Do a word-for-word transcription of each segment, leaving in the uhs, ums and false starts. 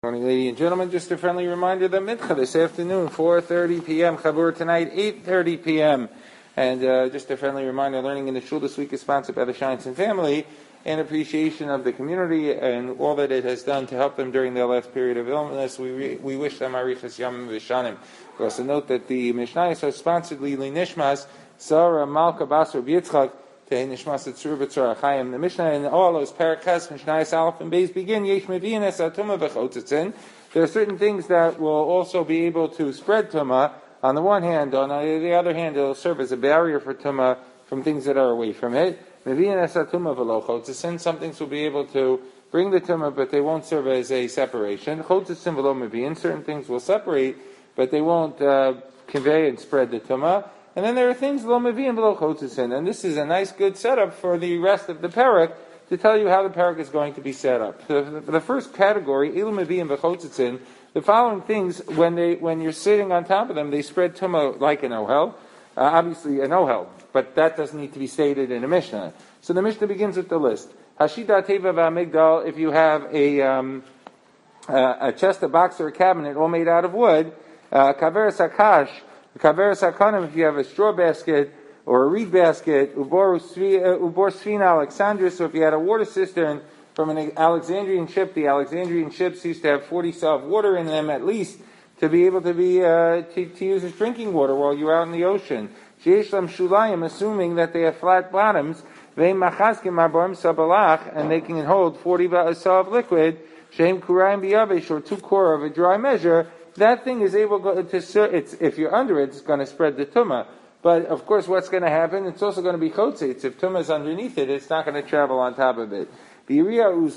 Morning, ladies and gentlemen. Just a friendly reminder that Mincha this afternoon, four thirty p.m. Chabur tonight, eight thirty p.m. And uh, just a friendly reminder, learning in the shul this week is sponsored by the Scheinson family in appreciation of the community and all that it has done to help them during their last period of illness. We re- we wish them arichas yamim v'shanim. We also note that the Mishnayos are sponsored Lili Nishmas, Sarah Malka Basar B'Yitzchak, the Mishnah and all those parakas, Mishnayos Aleph and Beis begin. Yesh mevi'in es atuma v'chotzitzin. There are certain things that will also be able to spread tuma. On the one hand, on the other hand, it will serve as a barrier for tuma from things that are away from it. Mevi'in es atuma v'lo chotzitzin. Some things will be able to bring the tuma, but they won't serve as a separation. Chotzitzin v'lo mevi'in. Certain things will separate, but they won't uh, convey and spread the tuma. And then there are things lo mevi'im v'lo chotzitzin, and this is a nice, good setup for the rest of the parak to tell you how the parak is going to be set up. So for the first category, ilu mevi'im v'chotzitzin, the following things, when they when you're sitting on top of them, they spread tumah like an ohel, uh, obviously an ohel, but that doesn't need to be stated in a Mishnah. So the Mishnah begins with the list. Hashida teva v'amigdal, if you have a um, uh, a chest, a box, or a cabinet all made out of wood, uh, kaver sakash. Kaver sakanim, if you have a straw basket or a reed basket, ubor sfina Alexandria, so if you had a water cistern from an Alexandrian ship, the Alexandrian ships used to have forty saw of water in them at least to be able to be uh, to, to use as drinking water while you're out in the ocean. Sheishlam shulayim, assuming that they have flat bottoms, ve'im machaskim arbaim sabalach, and they can hold forty saw of liquid, sheim kurayim biyavesh, or two core of a dry measure. That thing is able to, it's, if you're under it, it's going to spread the tumah. But, of course, what's going to happen? It's also going to be chotzitz. If tumah is underneath it, it's not going to travel on top of it. The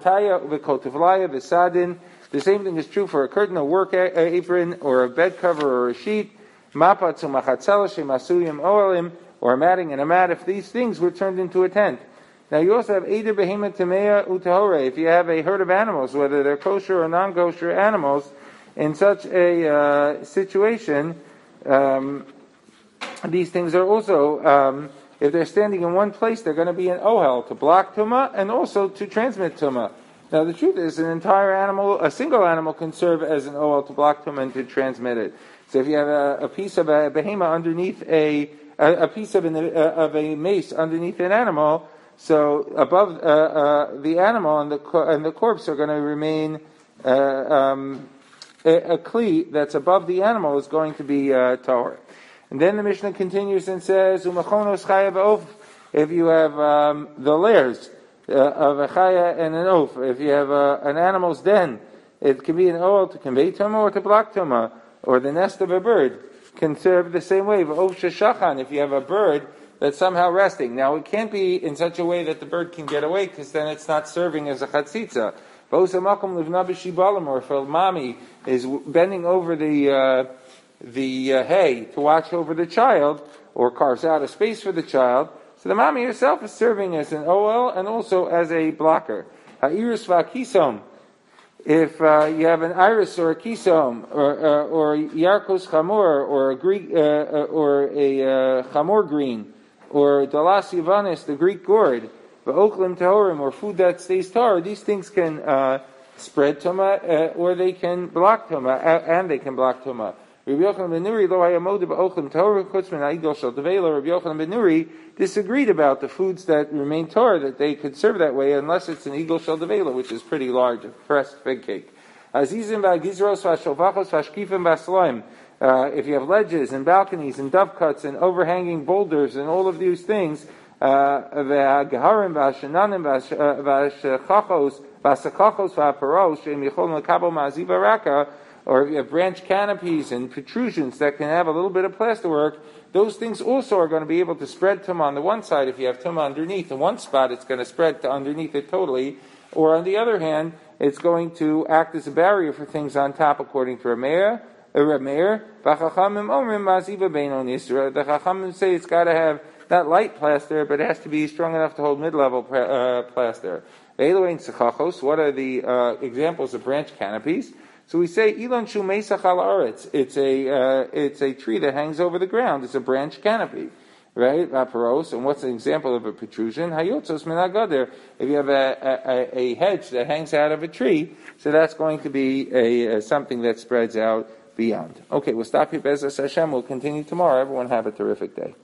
same thing is true for a curtain, a work apron, or a bed cover, or a sheet. Or a matting and a mat. If these things were turned into a tent. Now, you also have Eider Behema Tamea Utahore. If you have a herd of animals, whether they're kosher or non-kosher animals, in such a uh, situation, um, these things are also, um, if they're standing in one place, they're going to be an ohel to block tumah and also to transmit tumah. Now, the truth is, an entire animal, a single animal, can serve as an ohel to block tumah and to transmit it. So, if you have a, a piece of a behema underneath a, a, a piece of, an, uh, of a mace underneath an animal, so above uh, uh, the animal and the and the corpse are going to remain. Uh, um, A, a kli that's above the animal is going to be uh, tahor. And then the Mishnah continues and says, "Umachonos chaya v'of." If you have um, the layers uh, of a chaya and an oaf, if you have uh, an animal's den, it can be an oil to convey tumah or to block tumah, or the nest of a bird can serve the same way. V'of sheshachan, if you have a bird that's somehow resting. Now, it can't be in such a way that the bird can get away, because then it's not serving as a chatzitza. Or if a mommy is bending over the uh, the uh, hay to watch over the child, or carves out a space for the child, so the mommy herself is serving as an O L and also as a blocker. Ha'iris va'kisom. If uh, you have an iris or a kisom, or uh, or yarkos chamor, or a Greek uh, uh, or a uh, chamor green, or dalas yavanis, the Greek gourd, V'oklim tahorim, or food that stays tar, these things can uh, spread tumah, uh, or they can block tumah, uh, and they can block tumah. Rabbi Yochanan ben Nuri, lo hayamodu ba'oklim tahorim chutz min ha'igdal shel tevela. Rabbi Yochanan ben Nuri disagreed about the foods that remain tar, that they could serve that way, unless it's an igdal shel tevela, which is pretty large, a pressed fig cake. Azizim v'agizros v'ashovachos v'ashkifim v'asloim. Uh, if you have ledges and balconies and dove cuts and overhanging boulders and all of these things, V'agaharim v'ashananim v'ashachachos v'asachachos v'aparos she'im yicholim l'kabel ma'aziva raka, or if you have branch canopies and protrusions that can have a little bit of plasterwork, those things also are going to be able to spread tumah on the one side. If you have tumah underneath in one spot, it's going to spread to underneath it totally. Or on the other hand, it's going to act as a barrier for things on top, according to Rameir. Rameir, v'chachamim omrim ma'aziva beinon yisra. The chachamim say it's got to have not light plaster, but it has to be strong enough to hold mid-level uh, plaster. What are the uh, examples of branch canopies? So we say Elon Shu Mesach al Aretz. It's a uh, it's a tree that hangs over the ground. It's a branch canopy. right? Vaporos. And what's an example of a protrusion? Hayotzos minagader. If you have a, a, a hedge that hangs out of a tree, so that's going to be a, a something that spreads out beyond. Okay, we'll stop here. Bezos Hashem. We'll continue tomorrow. Everyone have a terrific day.